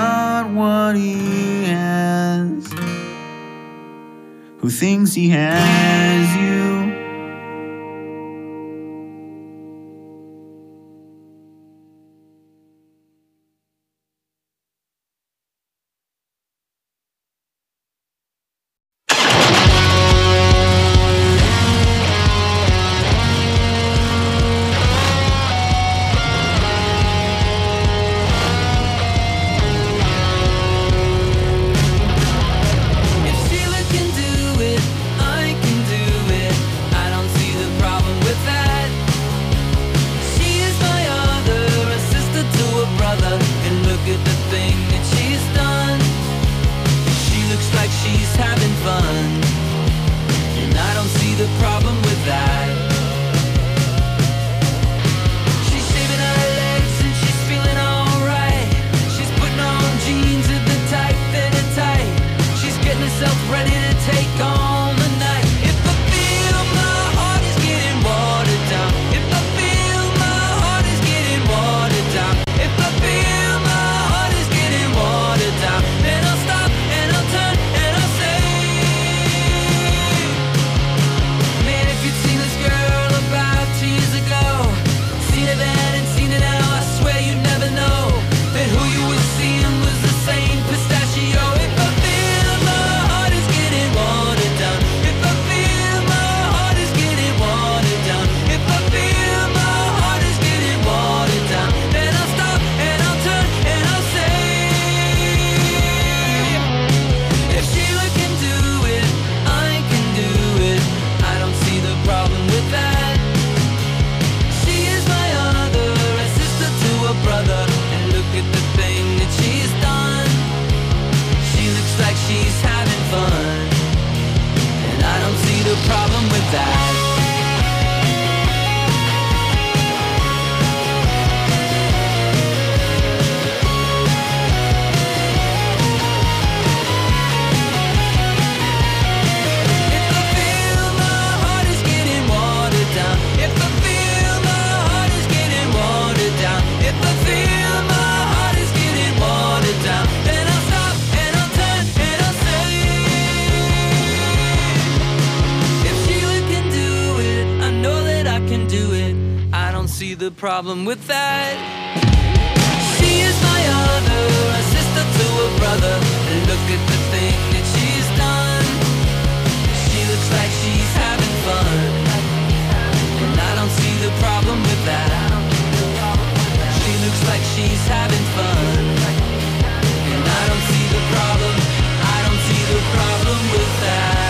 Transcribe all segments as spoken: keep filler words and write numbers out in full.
not what he has. Who thinks he has you? The problem with that. She is my other, a sister to a brother. And look at the thing that she's done. She looks like she's having fun, and I don't see the problem with that. She looks like she's having fun, and I don't see the problem. I don't see the problem with that.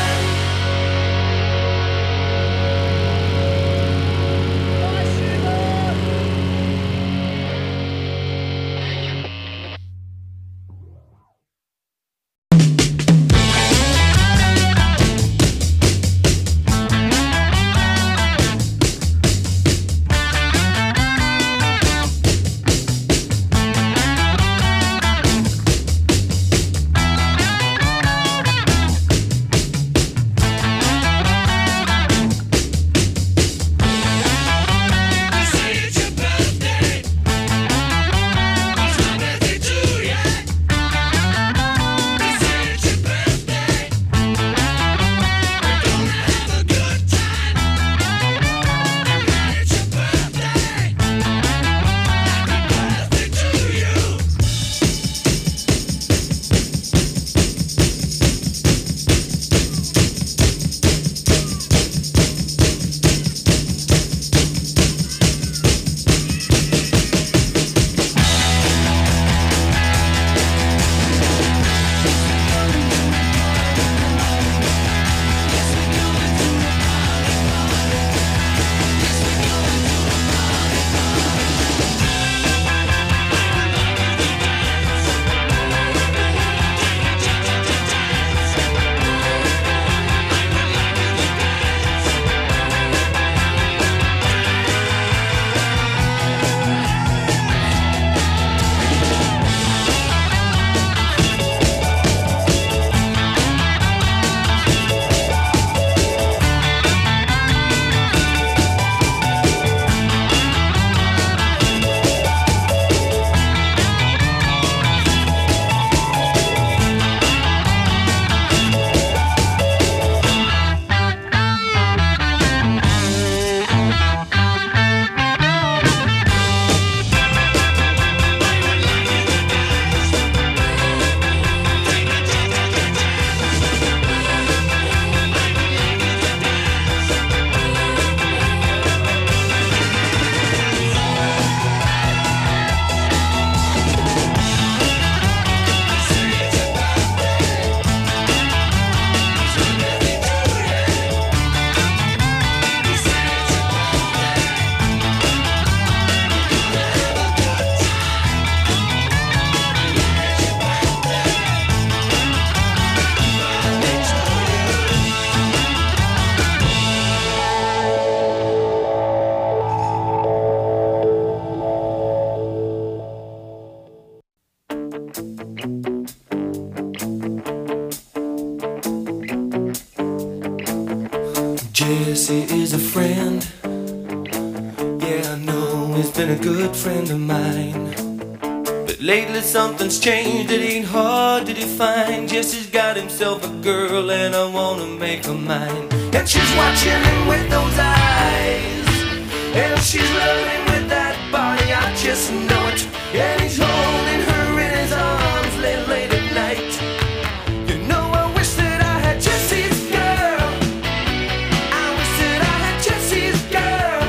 Jesse is a friend. Yeah, I know he's been a good friend of mine. But lately something's changed, it ain't hard to define. Jesse's got himself a girl and I wanna make her mine. And she's watching him with those eyes, and she's loving with that body, I just know it. And he's holding her in his arms late, late at night. You know I wish that I had Jesse's girl. I wish that I had Jesse's girl.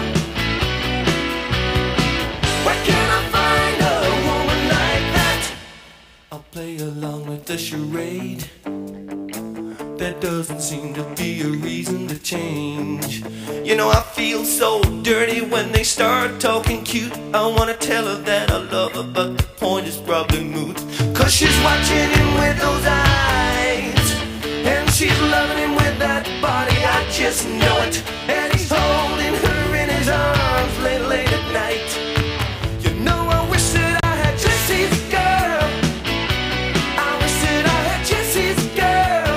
Where can I find a woman like that? I'll play along with the charade. There doesn't seem to be a reason to change. You know I feel so dirty when they start talking cute. I wanna tell her that I love her, but the point is probably moot. Cause she's watching him with those eyes, and she's loving him with that body, I just know it. And he's holding her in his arms late, late at night. You know I wish that I had Jesse's girl. I wish that I had Jesse's girl.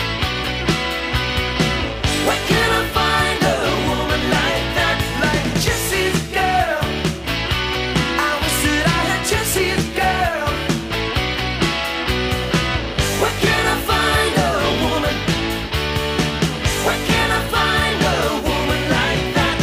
Where can I find a woman like that, like Jesse's girl? I wish that I had Jesse's girl. Where can I find a woman? Where can I find a woman like that?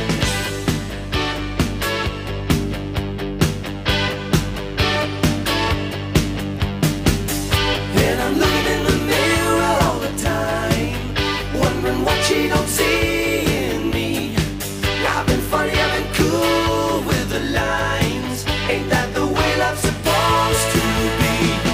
And I'm looking in the mirror all the time, wondering what she don't see in me. I've been funny, I've been cool with the lines. Ain't that the way love's supposed to be?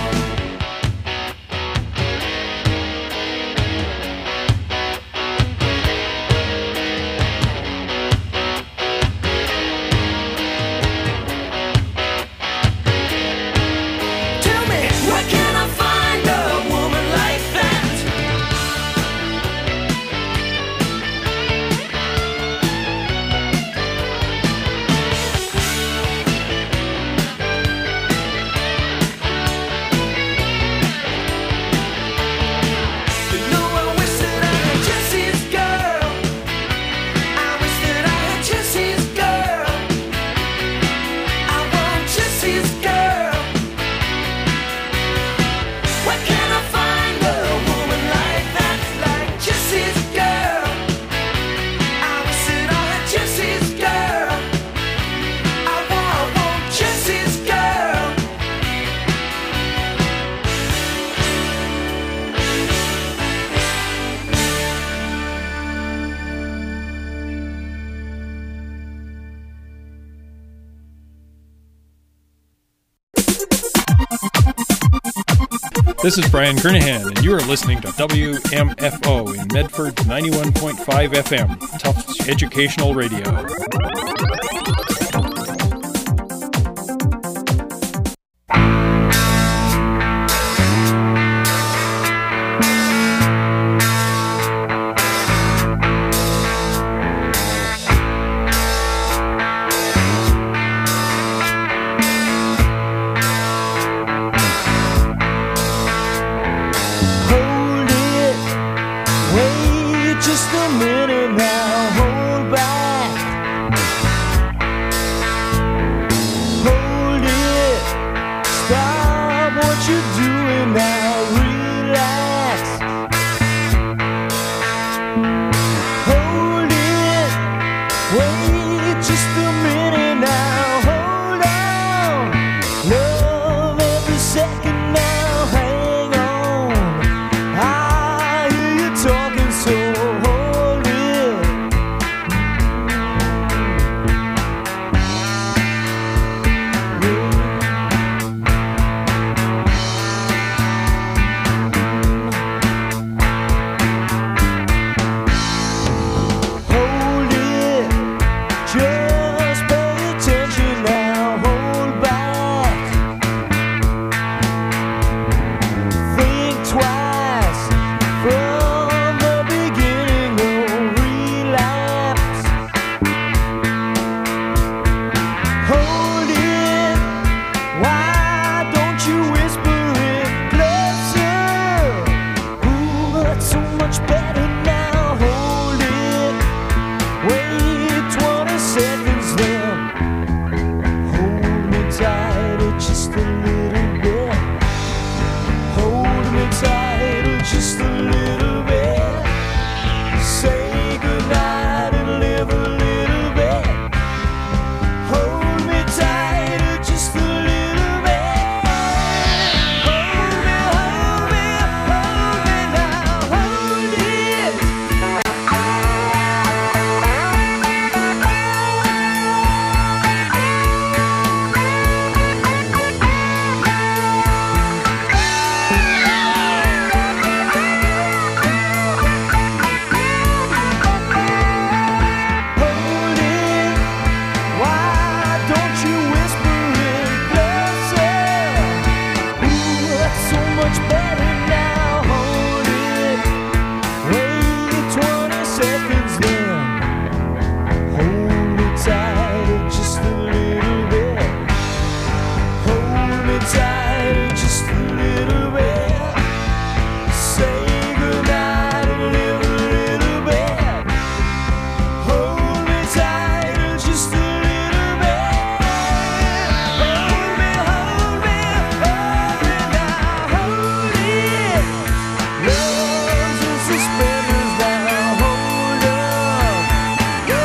Tell me, where can I find a woman like that? You know I wish that I had Jesse's girl. I wish that I had Jesse's girl. I want Jesse's girl. Where can I find a woman like that, like Jesse's girl? I wish that I had Jesse's girl. I want, I want Jesse's girl. This is Brian Kernahan, and you are listening to W M F O in Medford ninety-one point five F M, Tufts Educational Radio. Hold it, wait just a minute now, hold back. Hold it, stop what you're doing now, relax. Hold it, wait just a minute now, hold on. Love every second now, hang on. I hear you talking, so hold it. so much better now. Hold it, wait twenty seconds then. Hold me tight just a little bit. Hold me tight just a little bit. Say goodnight and live a little bit. Hold me tight just a little bit. Hold me, hold me, hold me now. Hold it. Love's in suspenders now. Hold up. Go.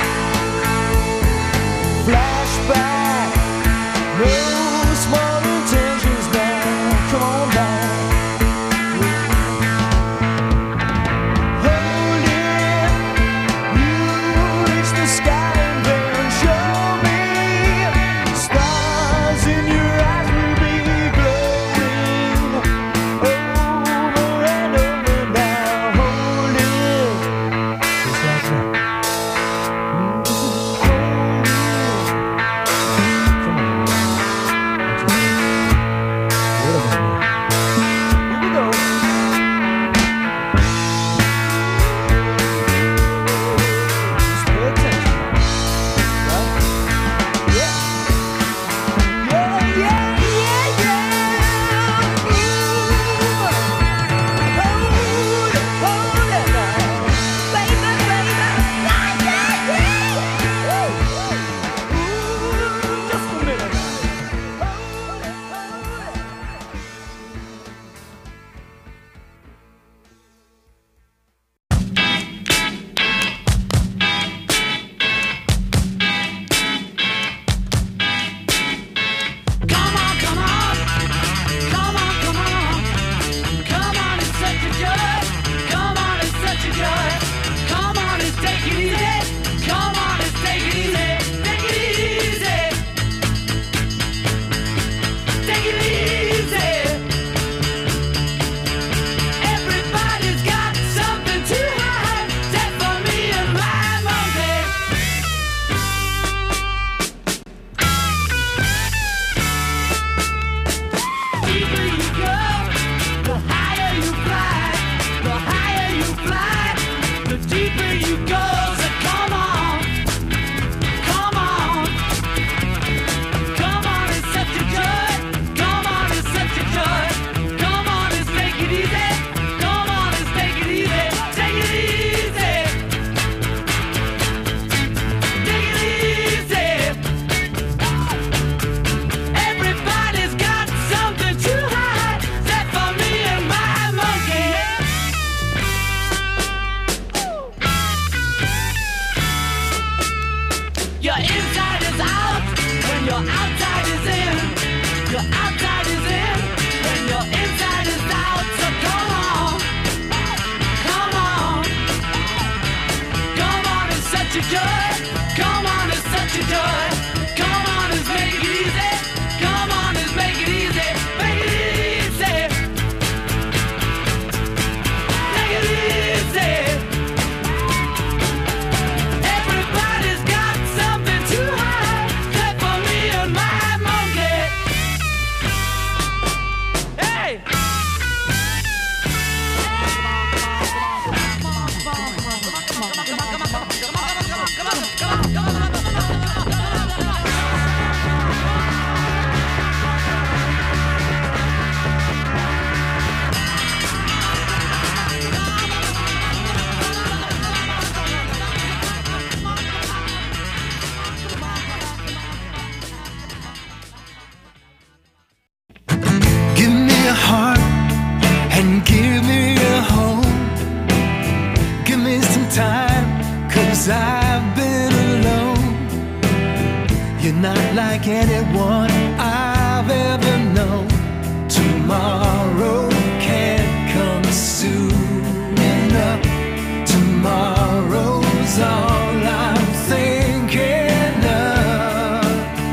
Flashback. No small intentions now. Come on back. Hold it. You reach the sky and then show me stars in your eyes will be glowing over and over now. Hold it. Just like that. Hold it. Come on. Wait a minute. Here we go. Just pay attention. Right? Yeah. Yeah, yeah, yeah, yeah. Ooh. Hold it, hold it now. Baby, baby. Yeah, yeah, yeah. Ooh. Ooh. Just a minute. Hold it, hold it. Come on, come on, come on, come on, come on and set your joy. Come on and set your joy. Come on and take it easy. Come on and take it easy. Take it easy. Take it easy. Everybody's got something to hide. Except for me and my monkey. Deeper you go, the higher you fly. The higher you fly, the deeper you go. So come on, come on, come on and set your joy. Come on and set your joy. Come on and take it easy. Come on and take it easy. Take it easy. Take it easy. Everybody's got something to hide, except for me and my monkey. Your inside is out when your outside is in. Your outside is in when your inside is out. So come on, come on, come on and set your joy. Come on and set your joy. Come on and make it easy. Come on and make it easy. Make it easy. Make it easy. Everybody's got something to hide, except for me and my monkey. Hey! Give me a heart and give me a home. Give me some time, cause I've been alone. You're not like anyone I've ever known. Tomorrow can't come soon enough. Tomorrow's all I'm thinking of.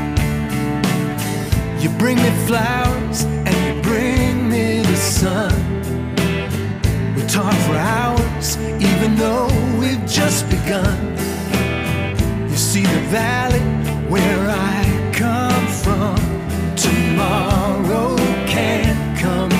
You bring me flowers and you bring me the sun. We talk for hours even though we've just begun. You see the valley where I come from. Tomorrow can't come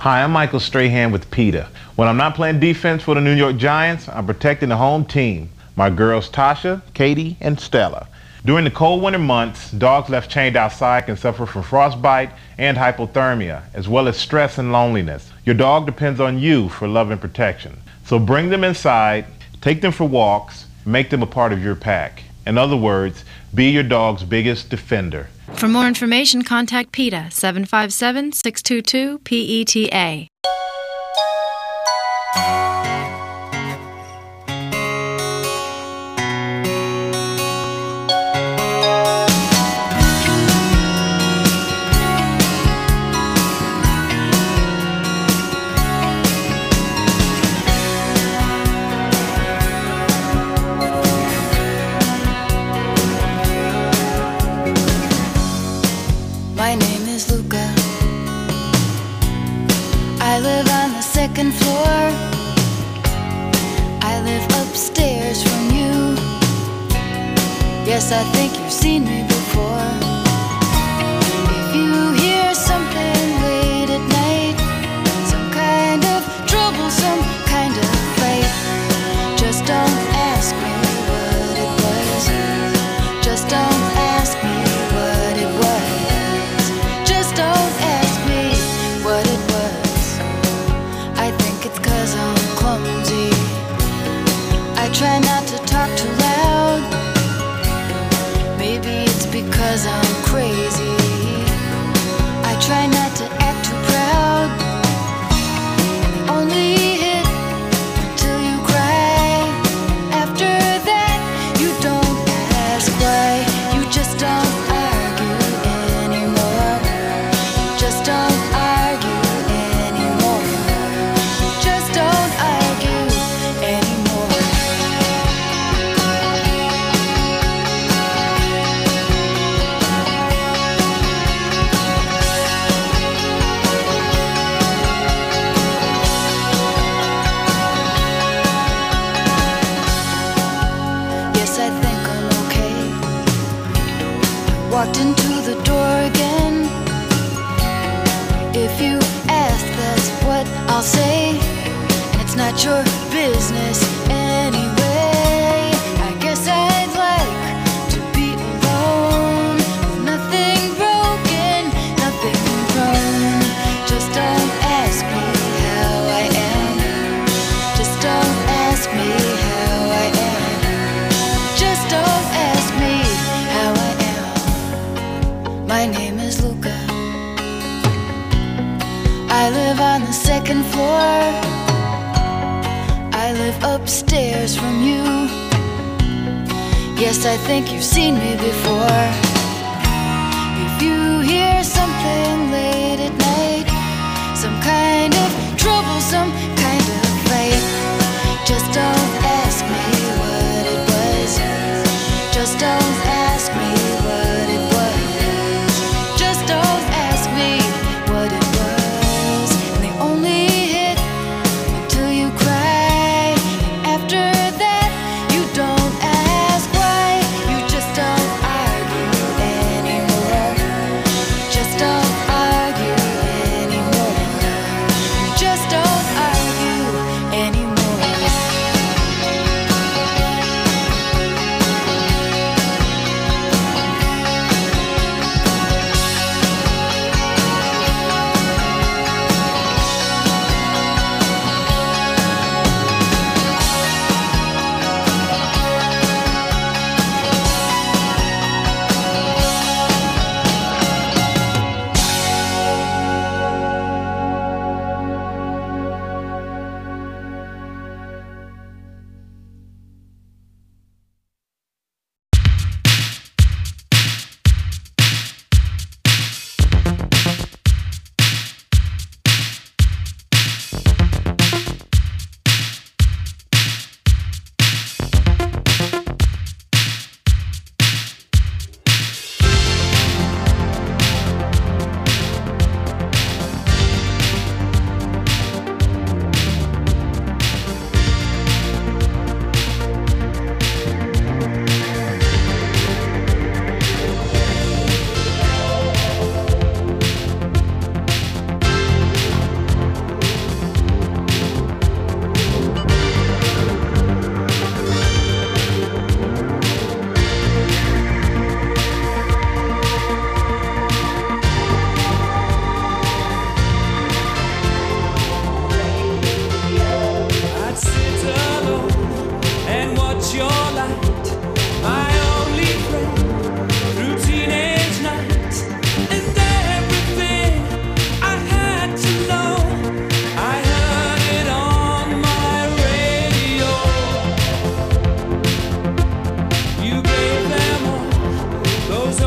Hi, I'm Michael Strahan with PETA. When I'm not playing defense for the New York Giants, I'm protecting the home team, my girls Tasha, Katie, and Stella. During the cold winter months, dogs left chained outside can suffer from frostbite and hypothermia, as well as stress and loneliness. Your dog depends on you for love and protection. So bring them inside, take them for walks, make them a part of your pack. In other words, be your dog's biggest defender. For more information, contact PETA, seven five seven, six two two, P E T A. My name is Luca. I live on the second floor. I live upstairs from you. Yes, I think you've seen me before. If you hear something late at night, some kind of trouble, some kind of fight, just don't ask me what it was. Just don't ask me what it was. Just don't ask me what it was. I think it's 'cause I'm clumsy. I try not to talk too loud. Maybe it's because I'm crazy. I try not to act too proud. Only hit till you cry. After that, you don't ask why. You just don't argue anymore. Just don't argue anymore. Just don't argue anymore. Yes, I think I'm okay. Walked into the door again. If you ask, that's what I'll say. And it's not your business anyway. I guess I'd like to be alone. Nothing broken, nothing wrong. Just don't ask me how I am. Just don't ask me how I am. Just don't ask me how I am. My name is Luca. I live on the second floor. I live upstairs from you. Yes, I think you've seen me before. If you hear something late at night, some kind of trouble, some kind of fight, just don't ask me what it was. Just don't ask me what it was. Just don't ask me what it was. And they only hit until you cry. After that, you don't ask why. You just don't argue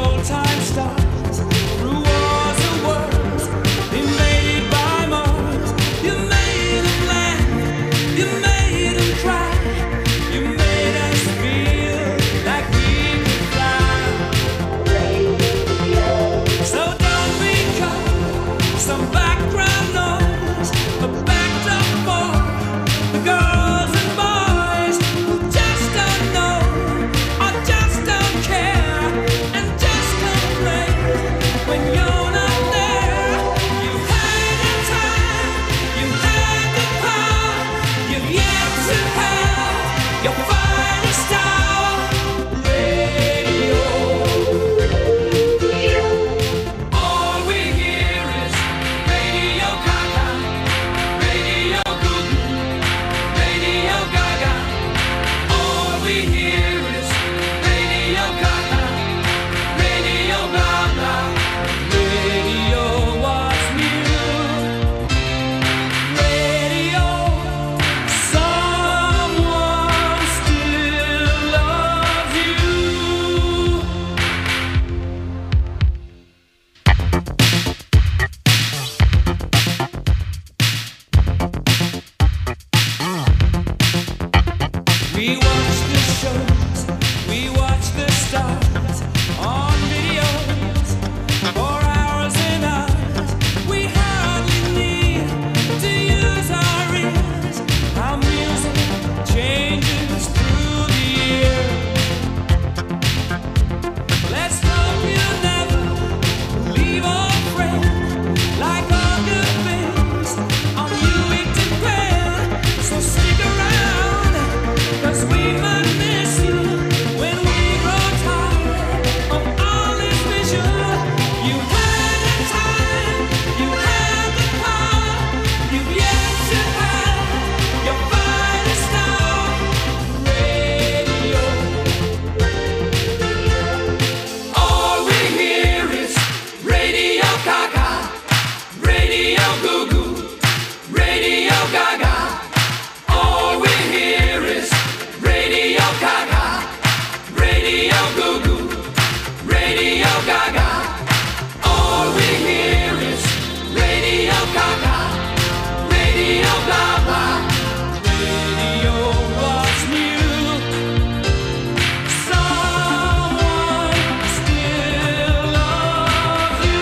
all-time stars through wars and worlds invaded by Mars. You made them laugh, you made them cry, you made us feel like we could fly. So don't become some background noise, but backed up for the girls and boys who just don't know or just don't care and just complain when you're not there. You had the time, you had the power, you've yet to have your finest hour. Radio, all we hear is Radio Gaga, Radio Goo Goo, Radio Gaga. All we hear is Radio Gaga, Radio Gaga. Radio what's new. Radio, someone still loves you. We watch the shows, we watch the stars on videos for hours and hours. We hardly need to use our ears. Our music changes through the year. Let's hope you never leave our friend. Like all good things, on you it depends. So stick around, 'cause we might miss you when we grow tired of all this visual. You had the time, you had the power, you've yet to have your finest hour. Radio, all we hear is Radio Gaga, Radio Goo Goo, Radio Gaga. All we hear is Radio Gaga, Radio Goo Goo, Radio Gaga. All we hear is Radio Gaga, Radio blah blah. Radio what's new. Someone still loves you.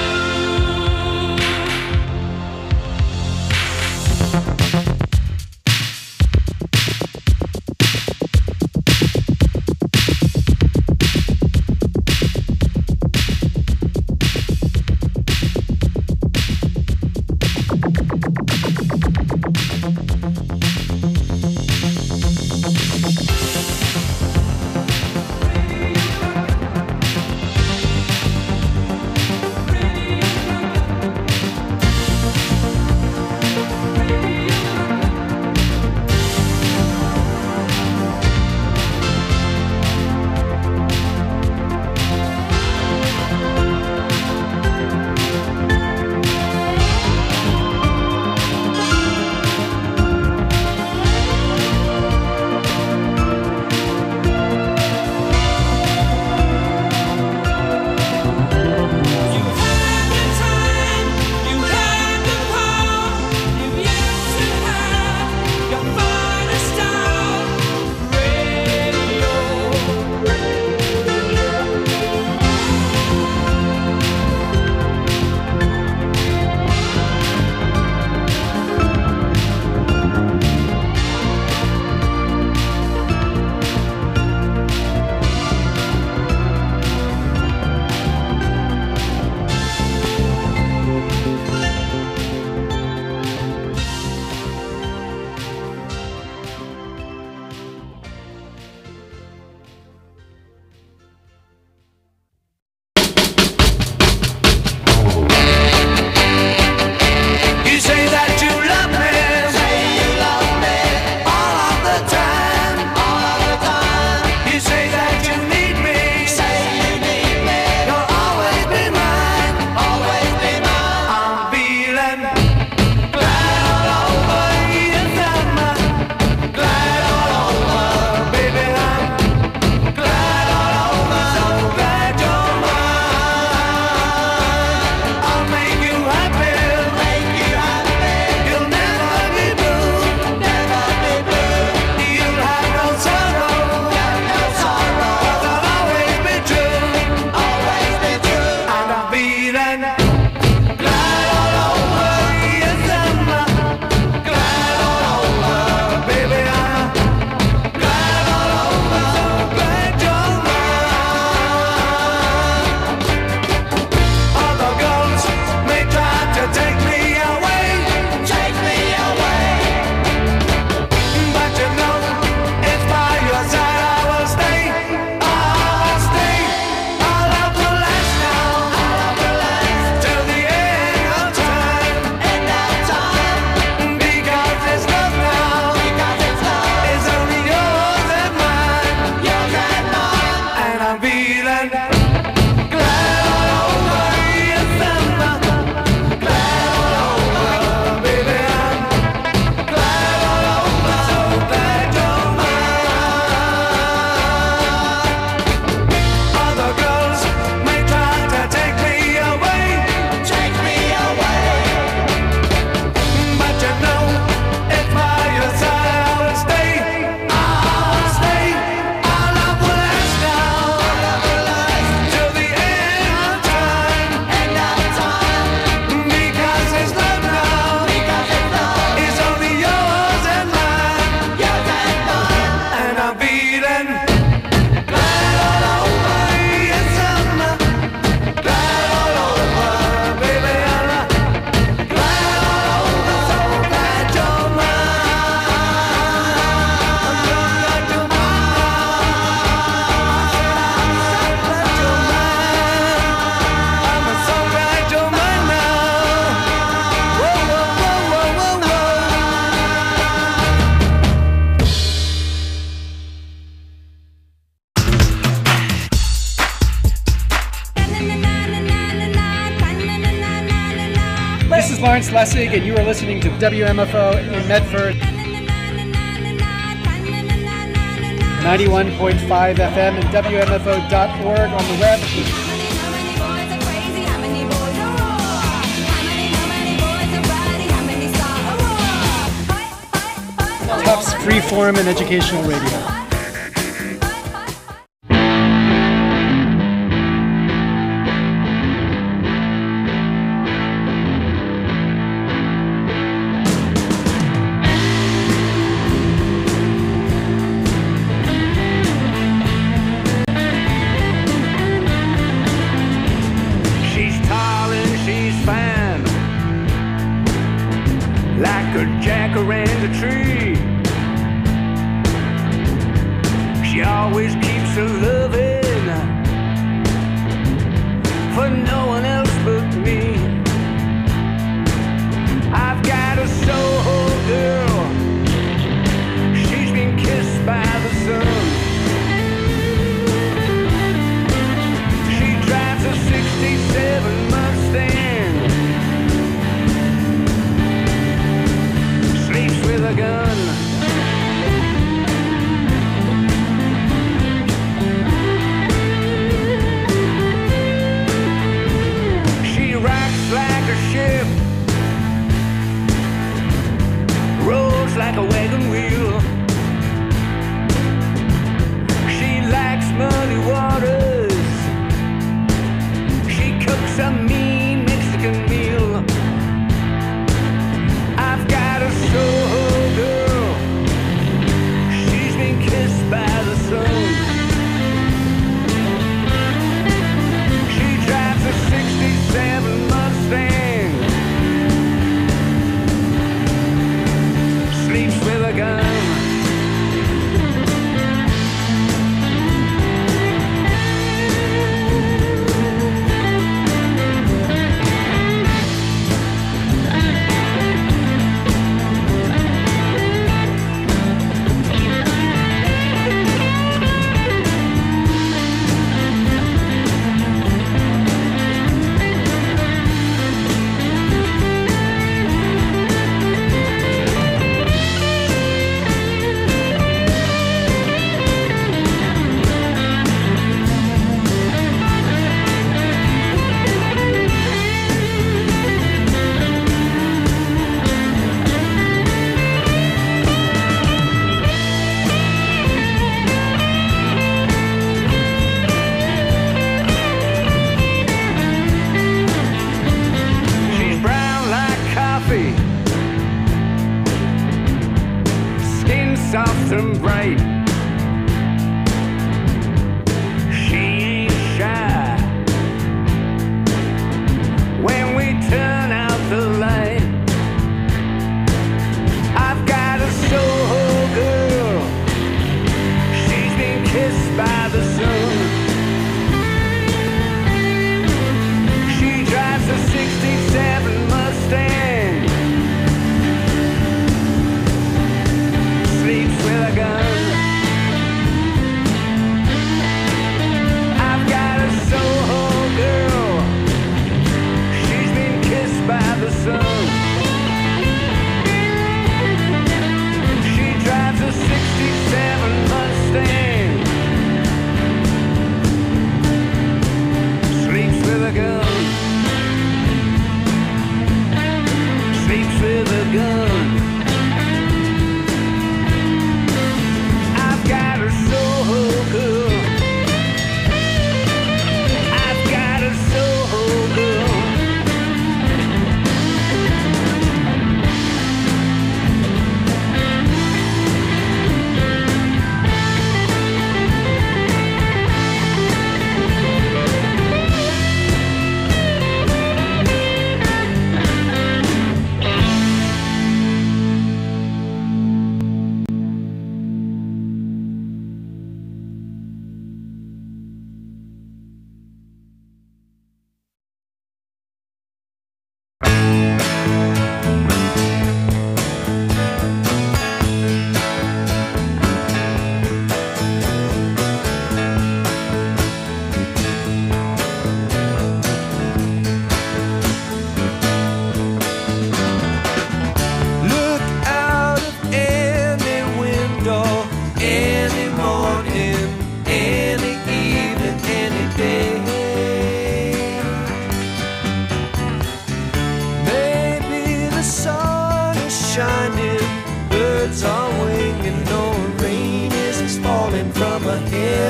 Florence Lessig, and you are listening to W M F O in Medford. ninety-one point five F M and W M F O dot org on the web. Tufts Freeform and Educational Radio.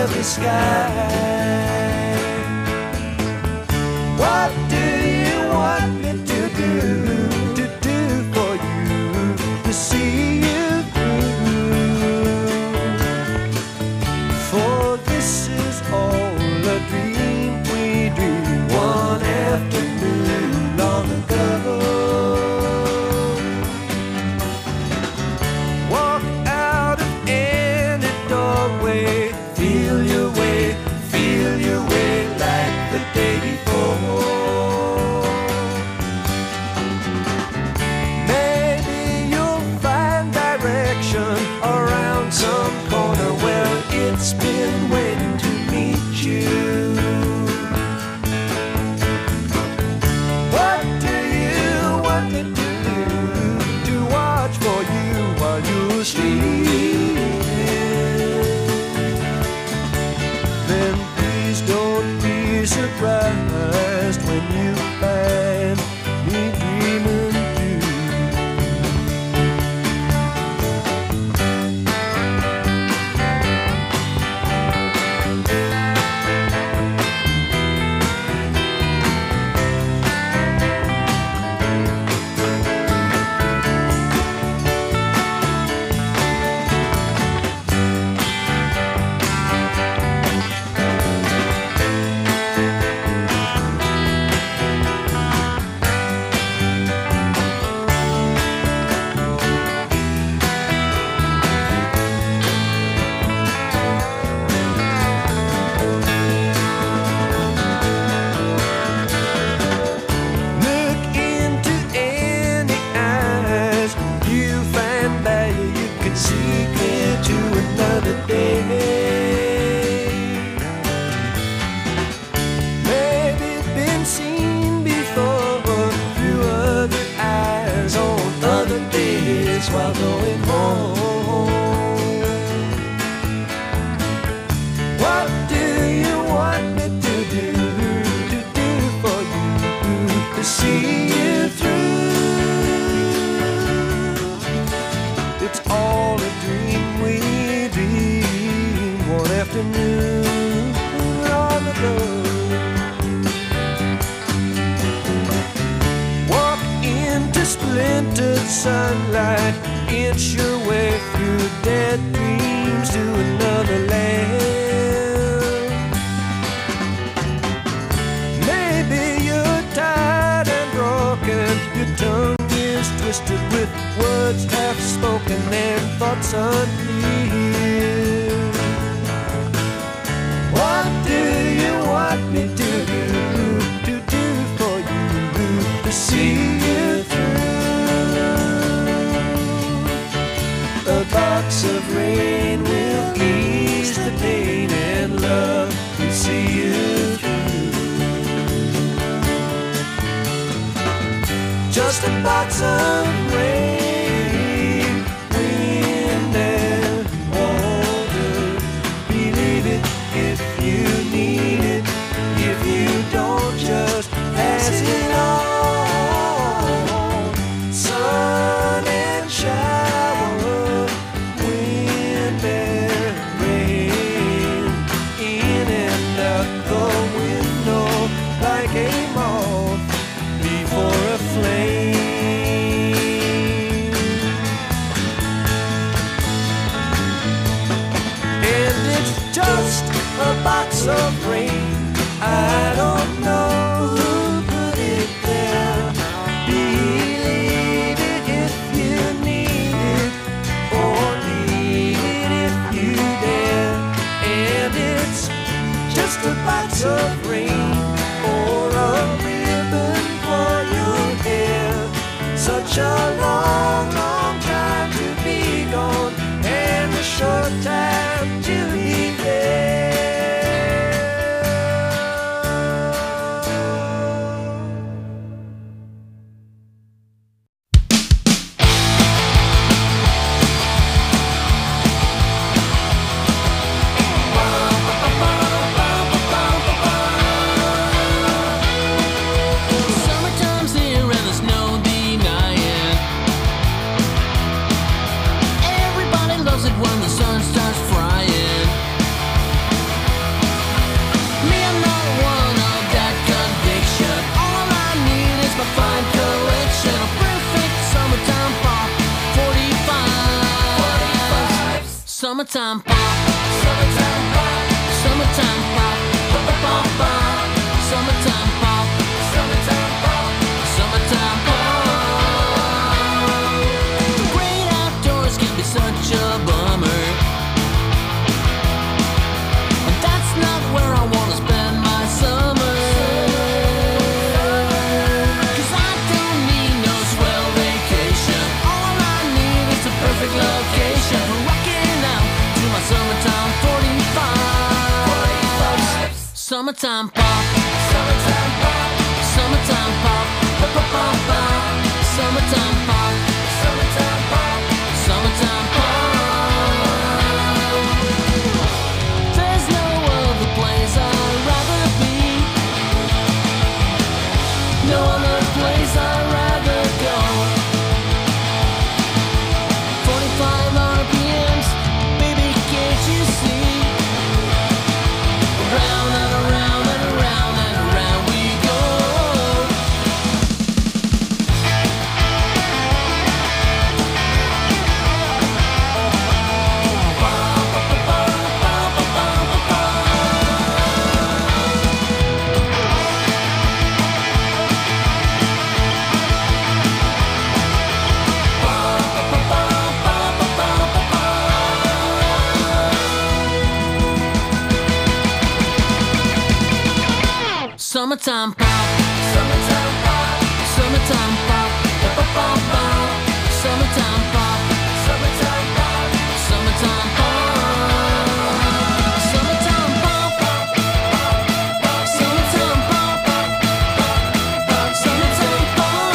heavy sky. What do you want me to do, to do for you, to see you through? For this is all a dream we dreamed one afternoon long ago. Walk out of any doorway, feel your way, feel your way like the day before. Maybe you'll find direction around some corner where it's been waiting to meet you. What do you want me to do, to watch for you while you're sleeping? Then please don't be surprised when you find me dreaming too. Look into any eyes you find there, you can see clear to another day. Maybe been seen before through other eyes on other days while going home. What do you want me to do, to do for you, to see you through? It's all a dream we dreamed one afternoon long ago. Walk into splintered sunlight, inch your way through dead dreams to another land. Maybe you're tired and broken, your tongue is twisted with words half spoken and thoughts unclear. What do you want me to do, to do for you, to see you through? A box of rain will ease the pain and love to see you through. Just a box of rain, wind and water. Believe it if you need it. If you don't, just pass it on. Sun and shower, wind and rain, in and out the window like a moth before a flame. And it's just a box of rain. I don't know who put it there. Believe it if you need it, or leave it if you dare. And it's just a box of rain, or a ribbon for your hair. Such a long, long time to be gone, and a short time to be there. Summertime pop, summertime pop, summertime pop, pop, pop, pop, pop. Summertime pop, summertime pop, summertime pop. The great outdoors can be such a bummer, and that's not where I wanna spend my summer. 'Cause I don't need no swell vacation. All I need is a perfect location for rocking out to my summertime forty-five. Summertime pop, summertime pop, summertime pop, pop, pop, pop, pop. Summertime pop, summertime pop, summertime pop. There's no other place I'd rather be, no other place I'd rather go. forty-five R P Ms, baby, can't you see? Round and around and around and around we go. Summertime pop, summertime pop, summertime pop, pop, pop, pop, pop. Summertime pop, summertime pop, summertime pop. Summertime pop, pop, pop, pop. Summertime pop, pop, pop, pop. Summertime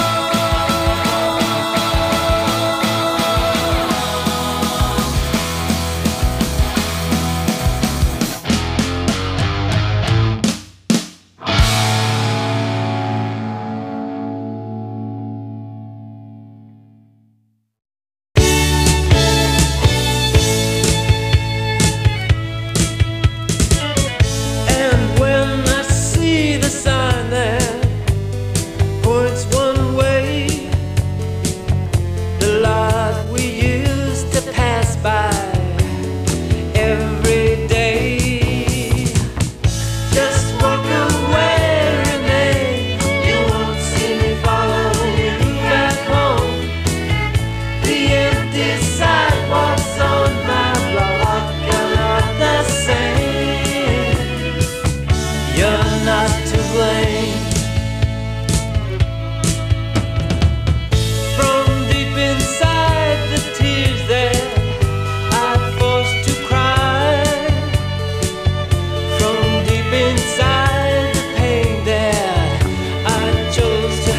And when I see the sign that points one way, the lot we used to pass by every day, just walk away, Renee. You won't see me follow you back home. The empty sidewalks on my block are not the same. You're not to blame. From deep inside the tears that I'm forced to cry, from deep inside the pain that I chose to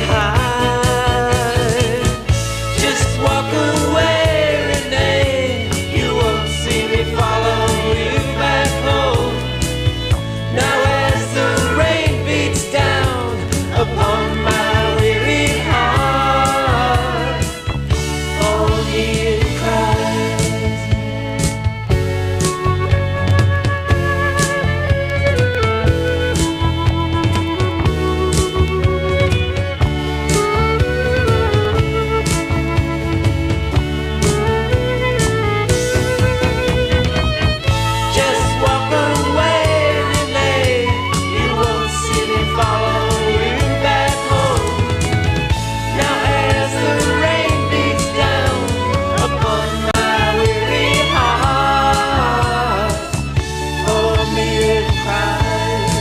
hide, just walk away, Renee. You won't see me follow you back home. Now as the rain beats down upon my weary heart, only it cries. Just walk away, Renee. You won't see me follow you back home. Now as the rain beats down upon my weary heart, for me it cries.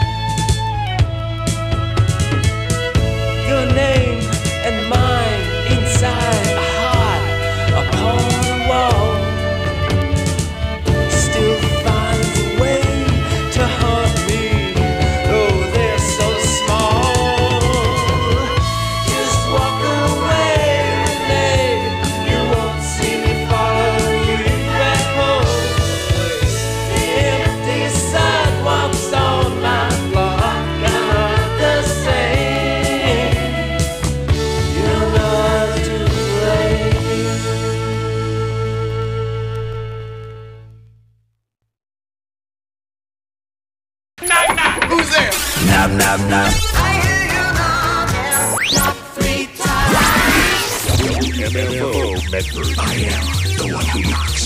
Your name and mine inside a heart upon the wall still finds a way to haunt me, though they're so small. Just walk away, Renee. You won't see me follow you back home. The empty sidewalks on my block are not the same. You're not to blame. Knock, knock, knock. M F O Medford. I am the one who knocks.